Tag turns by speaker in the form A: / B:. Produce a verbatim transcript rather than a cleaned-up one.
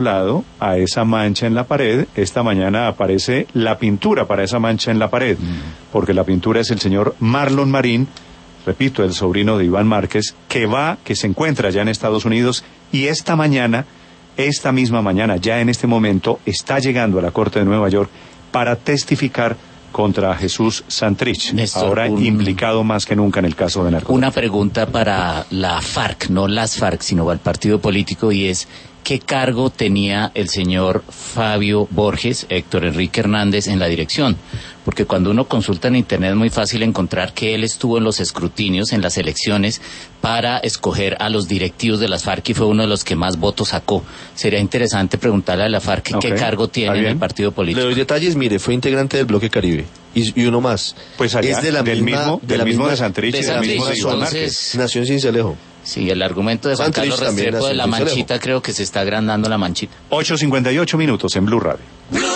A: lado a esa mancha en la pared. Esta mañana aparece la pintura para esa mancha en la pared, mm. porque la pintura es el señor Marlon Marín, repito, el sobrino de Iván Márquez, que va, que se encuentra ya en Estados Unidos, y esta mañana, esta misma mañana, ya en este momento, está llegando a la Corte de Nueva York para testificar contra Jesús Santrich, Néstor, ahora un, implicado más que nunca en el caso de narcotráfico.
B: Una pregunta para la FARC, no las FARC, sino al partido político, y es, ¿qué cargo tenía el señor Fabio Borges, Héctor Enrique Hernández, en la dirección? Porque cuando uno consulta en internet es muy fácil encontrar que él estuvo en los escrutinios, en las elecciones, para escoger a los directivos de las FARC y fue uno de los que más votos sacó. Sería interesante preguntarle a la FARC okay. qué cargo tiene en el partido político.
C: Le doy detalles, mire, fue integrante del Bloque Caribe. Y, y uno más.
A: Pues allá,
C: es de la
A: del
C: misma,
A: mismo,
C: de
A: del
C: la
A: mismo
C: misma,
A: de Santrich y del mismo de Iván Márquez.
C: Nació en Sincelejo.
B: Sí, el argumento de Juan Carlos Restrepo de la manchita, creo que se está agrandando la manchita.
A: ocho cincuenta y ocho minutos en Blue Radio.